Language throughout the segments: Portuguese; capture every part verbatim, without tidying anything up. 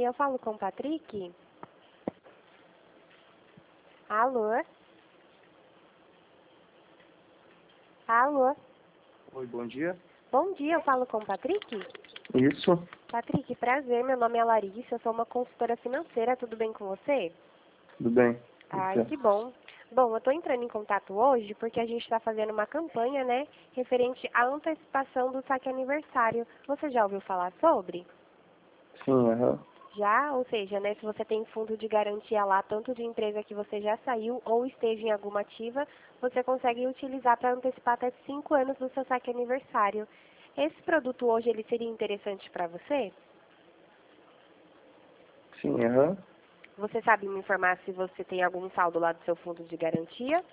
dia, eu falo com o Patrick? Alô? Alô? Oi, bom dia. Bom dia, eu falo com o Patrick? Isso, Patrick, prazer, meu nome é Larissa, eu sou uma consultora financeira, tudo bem com você? tudo bem? Ai, Você? que bom. Bom, eu estou entrando em contato hoje porque a gente está fazendo uma campanha, né, referente à antecipação do saque aniversário. Você já ouviu falar sobre? Sim, aham. Já, ou seja, né, se você tem fundo de garantia lá, tanto de empresa que você já saiu ou esteja em alguma ativa, você consegue utilizar para antecipar até cinco anos do seu saque aniversário. Esse produto hoje, ele seria interessante para você? Sim, aham. Você sabe me informar se você tem algum saldo lá do seu fundo de garantia?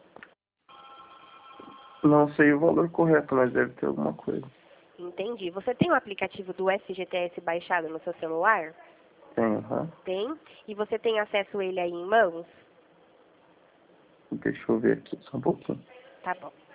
Não sei o valor correto, mas deve ter alguma coisa. Entendi. Você tem o aplicativo do F G T S baixado no seu celular? Tem, aham. Tem. E você tem acesso a ele aí em mãos? Deixa eu ver aqui só um pouquinho. Tá bom.